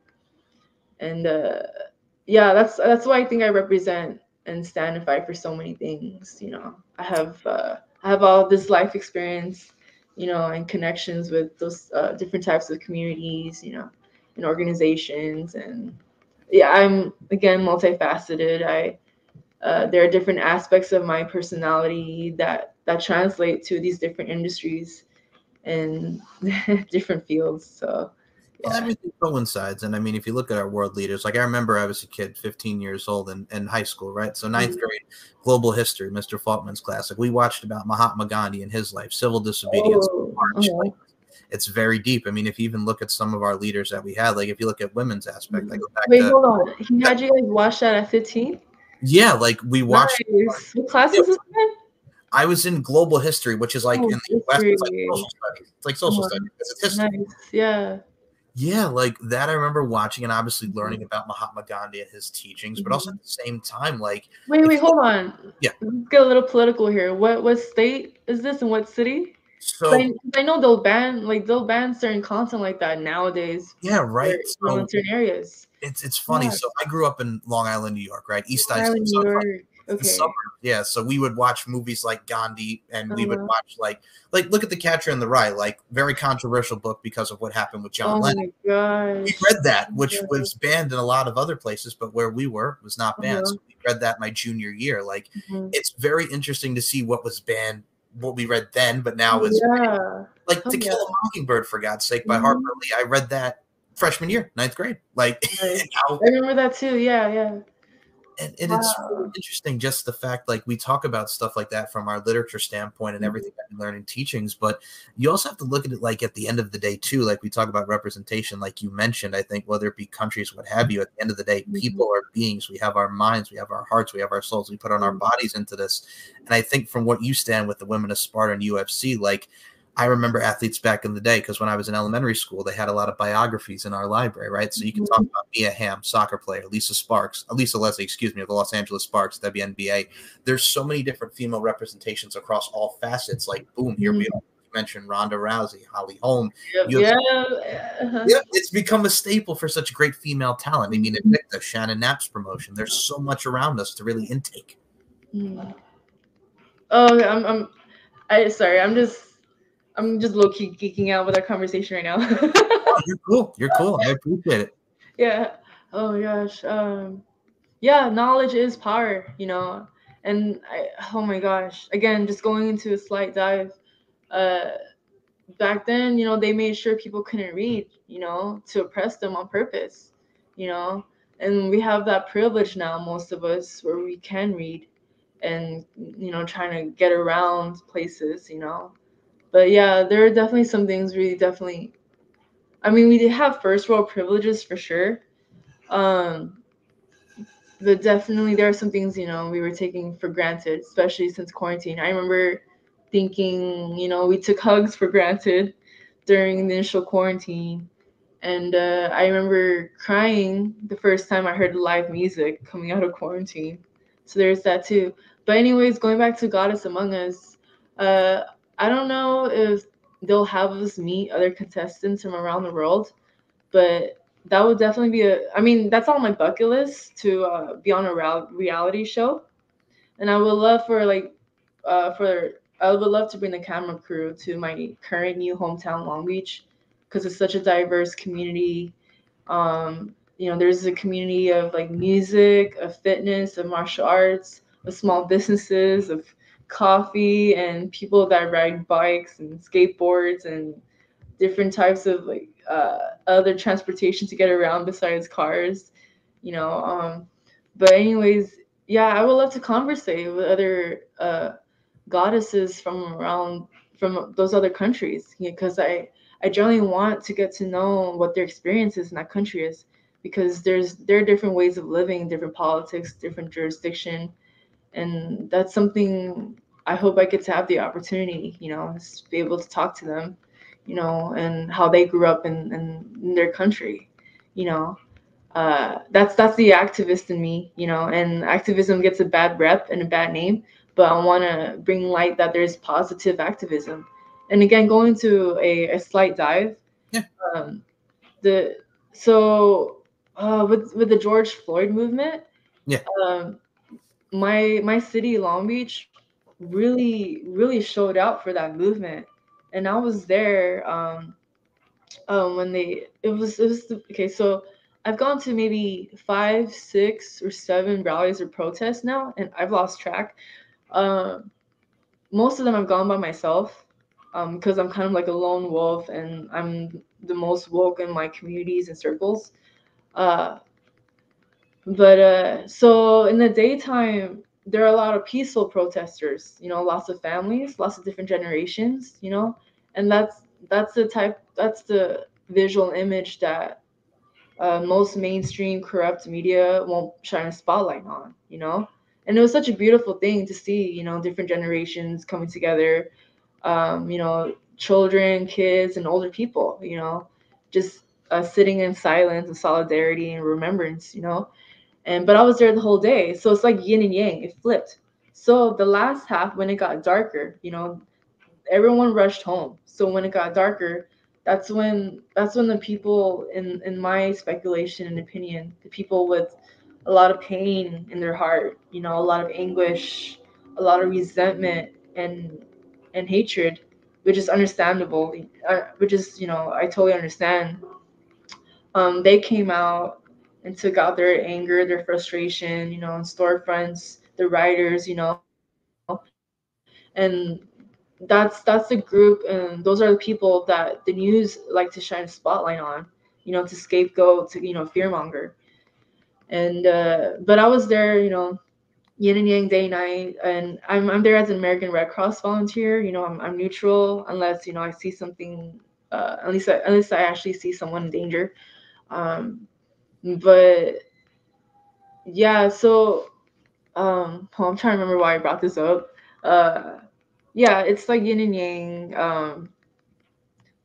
and uh, yeah, that's that's why I think I represent and stand and fight for so many things. You know, I have uh, I have all this life experience, you know, and connections with those uh, different types of communities, you know, and organizations. And yeah, I'm again multifaceted. I uh, there are different aspects of my personality that that translate to these different industries and different fields. So Well, yeah. everything coincides. And I mean, if you look at our world leaders, like I remember I was a kid, fifteen years old in, in high school, right? So ninth Mhm. grade, global history, Mister Faulkman's class. Like we watched about Mahatma Gandhi and his life, civil disobedience, Oh, march. uh-huh. Like it's very deep. I mean, if you even look at some of our leaders that we had, like if you look at women's aspect, like go back Wait, to, hold on. He had you guys watch that at fifteen? yeah, like we watched. Nice. What class Yeah, was this in? I was in global history, which is like Oh, in the U S, it's like history. social studies. It's like social Uh-huh. studies because it's history. Nice. Yeah. Yeah, like that I remember watching and obviously Mhm. learning about Mahatma Gandhi and his teachings, but also Mhm. at the same time, like Wait, if wait, you hold look, on. yeah. Let's get a little political here. What what state is this and what city? 'Cause I, So 'cause I know they'll ban like they'll ban certain content like that nowadays yeah, for, right. you know, in So certain areas. it's it's funny. Yeah. So I grew up in Long Island, New York, right? East Side, Island, so New it's like York. the Okay. suburbs. Yeah. So we would watch movies like Gandhi, and we would Uh-huh. watch like like look at The Catcher in the Rye, like very controversial book because of what happened with John Oh Lennon. my gosh. We read that, which Yeah. was banned in a lot of other places, but where we were was not banned. Uh-huh. So we read that my junior year. Like Mhm. it's very interesting to see what was banned, what we read then, but now is Yeah. like Oh To yeah. Kill a Mockingbird, for God's sake, by Harper Mhm. Lee. I read that freshman year, ninth grade. Like Nice. now, I remember that too. Yeah, yeah. and, and it's really Wow. interesting just the fact like we talk about stuff like that from our literature standpoint and Mhm. everything that we learn in teachings, but you also have to look at it like at the end of the day too, like we talk about representation, like you mentioned. I think whether it be countries, what have you, at the end of the day, Mhm. people are beings. We have our minds, we have our hearts, we have our souls, we put on our Mhm. bodies into this. And I think from what you stand with the Women of Sparta and U F C, like I remember athletes back in the day, because when I was in elementary school, they had a lot of biographies in our library, right? So you can talk about Mia Hamm, soccer player, Lisa Sparks, Lisa Leslie, excuse me, of the Los Angeles Sparks, W N B A. There's so many different female representations across all facets. Like, boom, here we are. You mentioned Ronda Rousey, Holly Holm. Yep, yeah. Uh-huh. Yeah, it's become a staple for such great female talent. I mean, Invicta, Shannon Knapp's promotion. There's so much around us to really intake. Mm. Oh, I'm, I'm, I sorry, I'm just. I'm just low key geeking out with our conversation right now. Oh, you're cool. You're cool. I appreciate it. Yeah. Oh my gosh. Um, yeah, knowledge is power, you know. And I, oh my gosh. Again, just going into a slight dive. Uh, back then, you know, they made sure people couldn't read, you know, to oppress them on purpose, you know. And we have that privilege now, most of us, where we can read, and you know, trying to get around places, you know. But yeah, there are definitely some things we definitely, I mean, we did have first world privileges for sure. Um, but definitely there are some things, you know, we were taking for granted, especially since quarantine. I remember thinking, you know, we took hugs for granted during the initial quarantine. And uh, I remember crying the first time I heard live music coming out of quarantine. So there's that too. But anyways, going back to Goddess Among Us, uh, I don't know if they'll have us meet other contestants from around the world, but that would definitely be a. I mean, that's on my bucket list to uh, be on a reality show, and I would love for like, uh, for I would love to bring the camera crew to my current new hometown, Long Beach, because it's such a diverse community. Um, you know, there's a community of like music, of fitness, of martial arts, of small businesses, of coffee, and people that ride bikes and skateboards and different types of like uh, other transportation to get around besides cars, you know. Um, but anyways, yeah, I would love to conversate with other uh, goddesses from around from those other countries, because I I generally want to get to know what their experiences in that country is, because there's there are different ways of living, different politics, different jurisdiction, and that's something I hope I get to have the opportunity, you know, to be able to talk to them, you know, and how they grew up in, in, in their country, you know. Uh, that's that's the activist in me, you know, and activism gets a bad rep and a bad name, but I want to bring light that there's positive activism. And again, going to a, a slight dive, yeah. Um, the so uh, with with the George Floyd movement, yeah, um, my my city, Long Beach, really really showed out for that movement, and I was there um, um, when they it was it was the, okay. So I've gone to maybe five, six, or seven rallies or protests now, and I've lost track. Um, most of them I've gone by myself, because um, I'm kind of like a lone wolf, and I'm the most woke in my communities and circles. Uh, but uh, so in the daytime, there are a lot of peaceful protesters. You know, lots of families, lots of different generations. You know, and that's that's the type that's the visual image that uh, most mainstream corrupt media won't shine a spotlight on. You know, and it was such a beautiful thing to see. You know, different generations coming together. Um, you know, children, kids, and older people. You know, just uh, sitting in silence and solidarity and remembrance. You know. And but I was there the whole day, so it's like yin and yang. It flipped. So the last half, when it got darker, you know, everyone rushed home. So when it got darker, that's when that's when the people, in in my speculation and opinion, the people with a lot of pain in their heart, you know, a lot of anguish, a lot of resentment and and hatred, which is understandable, uh, which is, you know, I totally understand. Um, they came out and took out their anger, their frustration, you know, in storefronts, the writers, you know, and that's that's the group, and those are the people that the news like to shine a spotlight on, you know, to scapegoat, to, you know, fearmonger. And uh, but I was there, you know, yin and yang, day night, and I'm I'm there as an American Red Cross volunteer. You know, I'm I'm neutral unless, you know, I see something. Uh, at least I, unless I actually see someone in danger. Um, but yeah, so um, oh, I'm trying to remember why I brought this up. Uh, yeah, it's like yin and yang. Um,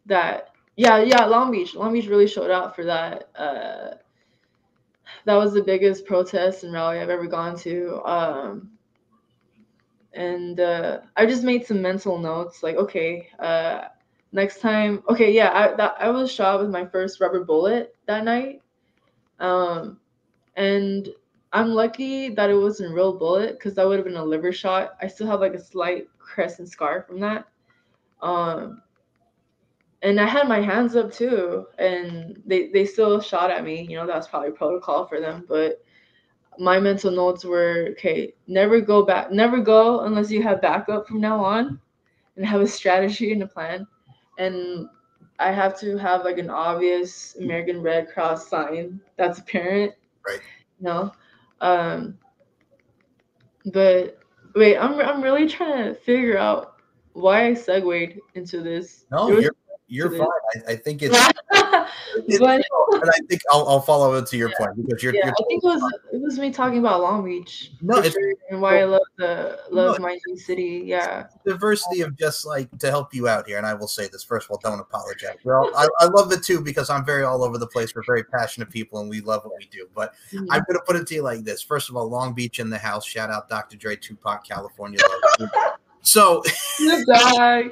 that yeah yeah Long Beach Long Beach really showed out for that. Uh, that was the biggest protest and rally I've ever gone to. Um, and uh, I just made some mental notes like, okay, uh, next time, okay, yeah, I that, I was shot with my first rubber bullet that night, um, and I'm lucky that it wasn't a real bullet because that would have been a liver shot. I still have like a slight crescent scar from that, um, and I had my hands up too, and they they still shot at me. You know, that was probably protocol for them, but my mental notes were, okay, never go back, never go unless you have backup from now on and have a strategy and a plan. And I have to have like an obvious American Red Cross sign that's apparent, Right. you know? Um, but wait, I'm, I'm really trying to figure out why I segued into this. No, It was you're you're into fine. this. I, I think it's, it's But and I think I'll, I'll follow up to your point because you're, yeah, you're I think it was it was me talking about Long Beach no, for it's sure, and why I love the no, love my new city. Yeah. diversity of just like to help you out here. And I will say this first of all, don't apologize. Well, I, I love it too because I'm very all over the place. We're very passionate people and we love what we do. But Mhm. I'm going to put it to you like this. First of all, Long Beach in the house. Shout out Doctor Dre, Tupac, California. Love. So, You die.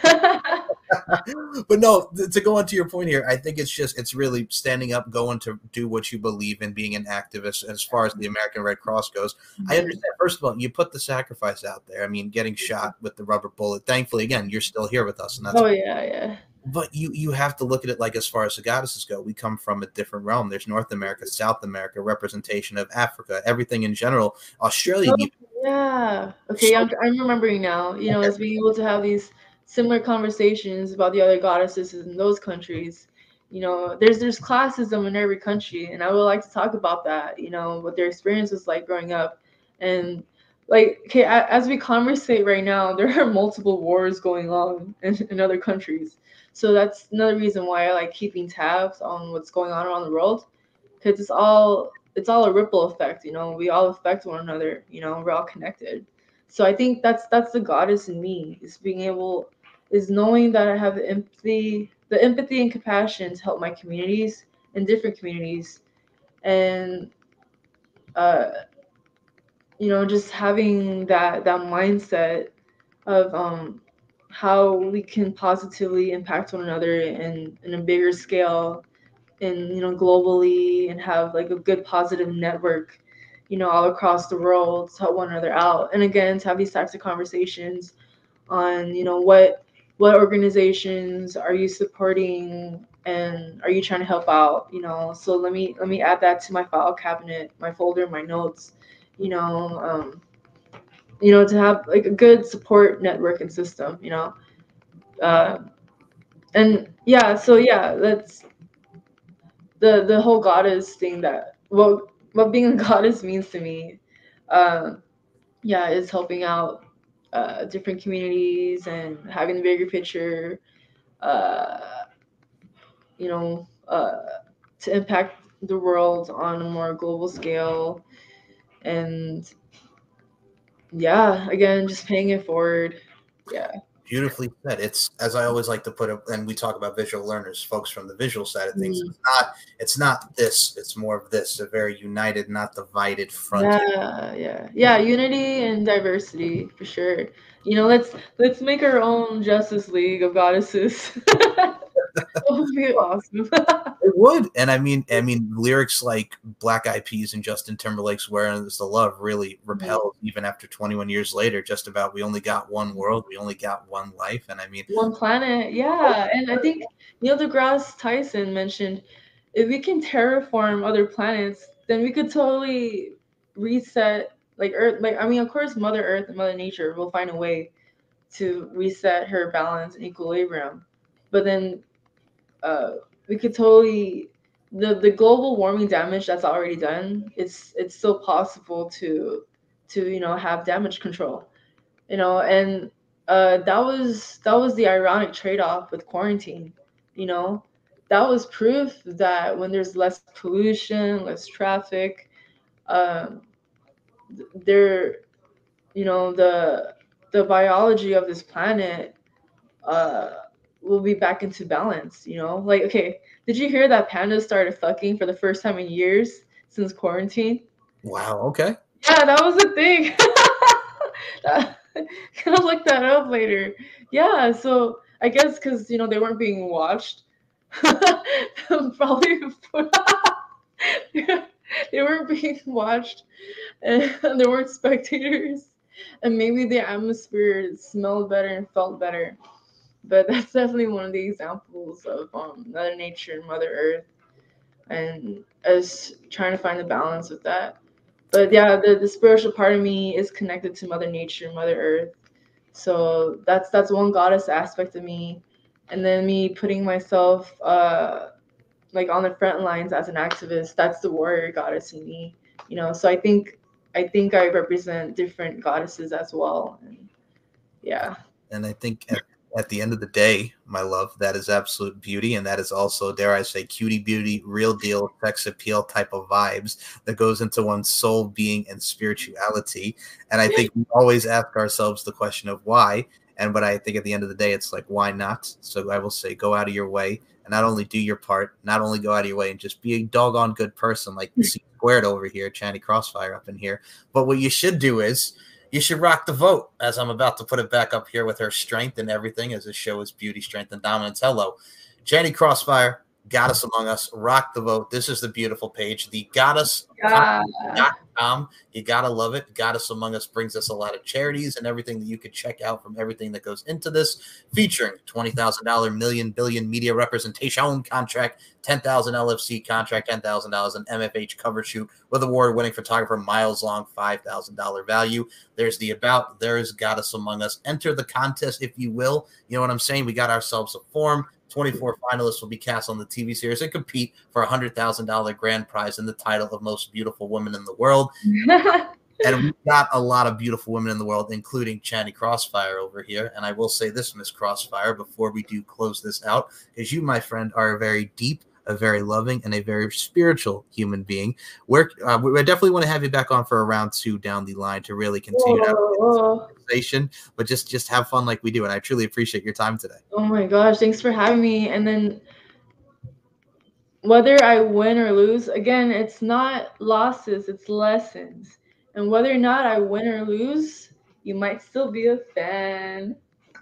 but no, th- to go on to your point here, I think it's just, it's really standing up, going to do what you believe in, being an activist as far as the American Red Cross goes. I understand, first of all, you put the sacrifice out there. I mean, getting shot with the rubber bullet. Thankfully, again, you're still here with us. And that's Oh yeah, yeah. But you you have to look at it like as far as the goddesses go, we come from a different realm. There's North America, South America, representation of Africa, everything in general. Australia, Oh, even. yeah. Okay, I'm, I'm remembering now. You know, as being able to have these similar conversations about the other goddesses in those countries. You know, there's there's classism in every country, and I would like to talk about that. You know, what their experience was like growing up, and like, okay, a- as we conversate right now, there are multiple wars going on in, in other countries. So that's another reason why I like keeping tabs on what's going on around the world, because it's all it's all a ripple effect. You know, we all affect one another. You know, we're all connected. So I think that's that's the goddess in me, is being able, is knowing that I have the empathy, the empathy and compassion to help my communities and different communities, and uh, you know, just having that that mindset of um how we can positively impact one another in in a bigger scale, and you know, globally, and have like a good positive network, you know, all across the world to help one another out. And again, to have these types of conversations on, you know, what what organizations are you supporting and are you trying to help out, you know. So let me let me add that to my file cabinet, my folder, my notes, you know. Um you know, to have like a good support network and system, you know. uh, and yeah, so yeah, that's the the whole goddess thing, that what what being a goddess means to me. um yeah, is helping out uh different communities and having the bigger picture, uh you know, uh to impact the world on a more global scale. And yeah, again, just paying it forward. Yeah. Beautifully said. It's, as I always like to put it, and we talk about visual learners, folks from the visual side of things. Mhm. It's not, it's not this. It's more of this. A very united, not divided front. Yeah, yeah, yeah. Unity and diversity for sure. You know, let's let's make our own Justice League of goddesses. That would be awesome. It would, and I mean, I mean, lyrics like Black Eyed Peas and Justin Timberlake's "Where Is the Love" really repelled even after twenty-one years later. Just about, we only got one world, we only got one life, and I mean, One planet, yeah. And I think Neil deGrasse Tyson mentioned, if we can terraform other planets, then we could totally reset like Earth. Like, I mean, of course, Mother Earth and Mother Nature will find a way to reset her balance and equilibrium. But then uh, we could totally, the the global warming damage that's already done. It's it's still possible to to you know, have damage control. You know, and uh, that was that was the ironic trade-off with quarantine. You know, that was proof that when there's less pollution, less traffic, um, there, you know, the the biology of this planet uh, we'll be back into balance, you know? Like, okay, did you hear that pandas started fucking for the first time in years since quarantine? Wow, okay. Yeah, that was a thing. Gonna look that up later. Yeah, so I guess because, you know, they weren't being watched. Probably they weren't being watched and there weren't spectators. And maybe the atmosphere smelled better and felt better. But that's definitely one of the examples of um, Mother Nature and Mother Earth, and us trying to find the balance with that. But yeah, the, the spiritual part of me is connected to Mother Nature, Mother Earth. So that's that's one goddess aspect of me. And then me putting myself uh, like on the front lines as an activist, that's the warrior goddess in me. You know, so I think I think I represent different goddesses as well. And yeah. And I think at, at the end of the day, my love, that is absolute beauty. And that is also, dare I say, cutie beauty, real deal, sex appeal type of vibes that goes into one's soul, being, and spirituality. And I think we always ask ourselves the question of why. And but I think at the end of the day, it's like, why not? So I will say, go out of your way and not only do your part, not only go out of your way and just be a doggone good person, like you see squared over here, Channy Crossfire up in here. But what you should do is you should rock the vote, as I'm about to put it back up here with her strength and everything, as this show is beauty, strength, and dominance. Hello, Channy Crossfire, Goddess Among Us, rock the vote. This is the beautiful page, the goddess dot com. You gotta love it. Goddess Among Us brings us a lot of charities and everything that you could check out from everything that goes into this, featuring twenty thousand dollars million billion media representation contract, ten thousand dollars L F C contract, ten thousand dollars an M F H cover shoot with award-winning photographer Miles Long, five thousand dollars value. There's the about, there's Goddess Among Us. Enter the contest, if you will. You know what I'm saying? We got ourselves a form. twenty-four finalists will be cast on the T V series and compete for a one hundred thousand dollars grand prize and the title of Most Beautiful Woman in the World. And we've got a lot of beautiful women in the world, including Channy Crossfire over here. And I will say this, Miss Crossfire, before we do close this out, because you, my friend, are a very deep, a very loving, and a very spiritual human being. We're, uh, we definitely want to have you back on for a round two down the line to really continue to have a conversation, but just, just have fun like we do. And I truly appreciate your time today. Oh my gosh, thanks for having me. And then whether I win or lose, again, it's not losses, it's lessons. And whether or not I win or lose, you might still be a fan.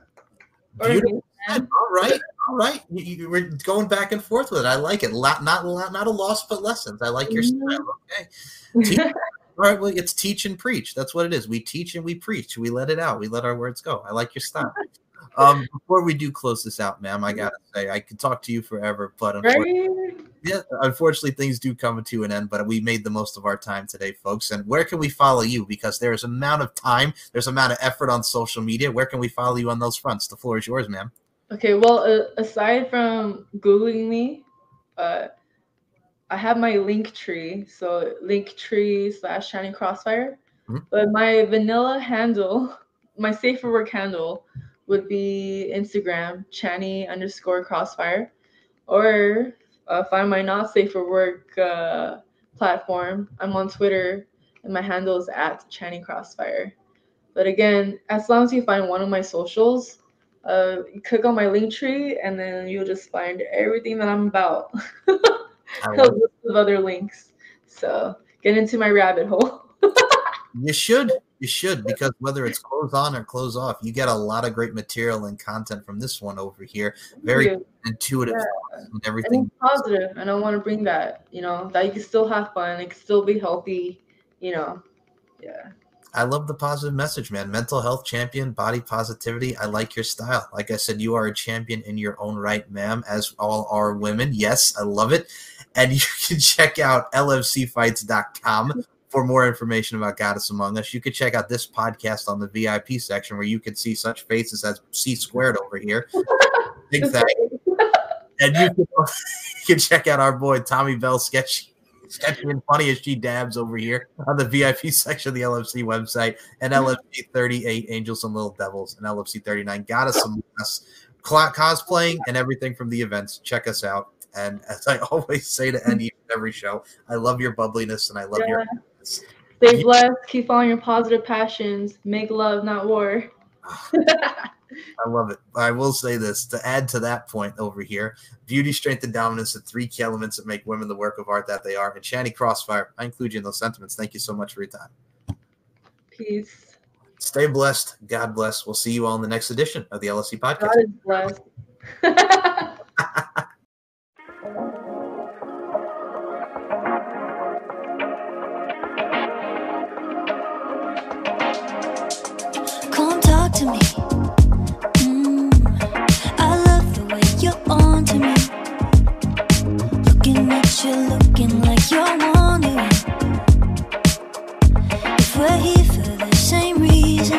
Or a fan. All right, all right. You, you, we're going back and forth with it. I like it. Not, not, not a loss, but lessons. I like your style. Okay. Teach, all right. Well, it's teach and preach. That's what it is. We teach and we preach. We let it out. We let our words go. I like your style. Um, before we do close this out, ma'am, I gotta say I could talk to you forever, but unfortunately, right? yeah, unfortunately, things do come to an end. But we made the most of our time today, folks. And where can we follow you? Because there's an amount of time, there's an amount of effort on social media. Where can we follow you on those fronts? The floor is yours, ma'am. Okay. Well, uh, aside from Googling me, uh, I have my link tree. So link tree slash Channy Crossfire. Mm-hmm. But my vanilla handle, my safe for work handle, would be Instagram, Channy underscore Crossfire, or uh, find my not safe for work uh, platform. I'm on Twitter, and my handle is at Channy Crossfire. But again, as long as you find one of my socials, uh, you click on my link tree, and then you'll just find everything that I'm about. A list of other links. So get into my rabbit hole. You should. You should, because whether it's close on or close off, you get a lot of great material and content from this one over here. Very yeah. intuitive yeah. and everything. And positive. And I want to bring that, you know, that you can still have fun, it can still be healthy, you know. Yeah. I love the positive message, man. Mental health champion, body positivity. I like your style. Like I said, you are a champion in your own right, ma'am, as all are women. Yes, I love it. And you can check out L F C fights dot com. For more information about Goddess Among Us. You could check out this podcast on the V I P section where you can see such faces as C Squared over here. Big thank you. And you can, you can check out our boy Tommy Bell, sketchy, sketchy and funny as she dabs over here on the V I P section of the L F C website, and L F C thirty-eight Angels and Little Devils, and L F C thirty-nine Goddess Among Us cosplaying and everything from the events. Check us out. And as I always say to end every show, I love your bubbliness and I love yeah. your Stay blessed. Keep following your positive passions. Make love, not war. I love it. I will say this to add to that point over here: beauty, strength, and dominance, the three key elements that make women the work of art that they are. And Shani Crossfire, I include you in those sentiments. Thank you so much for your time. Peace. Stay blessed. God bless. We'll see you all in the next edition of the L S C podcast. God is blessed. Come talk to me. Mm, I love the way you're on to me. Looking at you, looking like you're wondering if we're here for the same reason.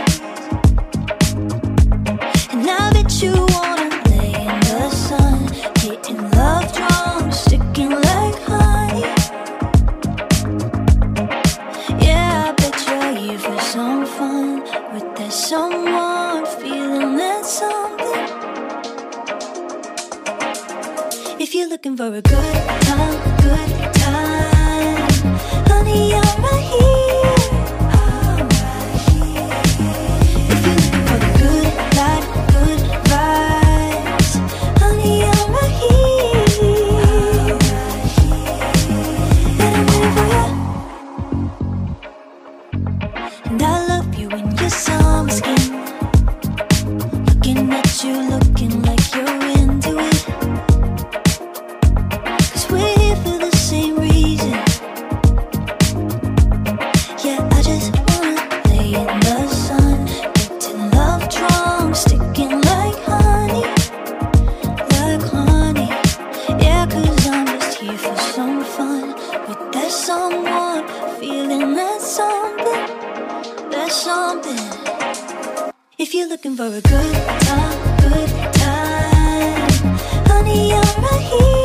And I bet you wanna lay in the sun, getting love drunk, sticking like honey. Yeah, I bet you're here for some fun with that someone, feeling that something. If you're looking for a good time, good time, honey, I'm right here. I'm right here. If you're looking for the good life, good vibes, honey, I'm right here. I'm right here. And I'm waiting for you. And I love you in your summer skin. Looking at you, looking like you're into it. Cause we're here for the same reason. Yeah, I just wanna lay in the sun, getting love drunk, sticking like honey, like honey. Yeah, cause I'm just here for some fun with that someone, feeling that something, that something. If you're looking for a good time, good time, honey, I'm right here.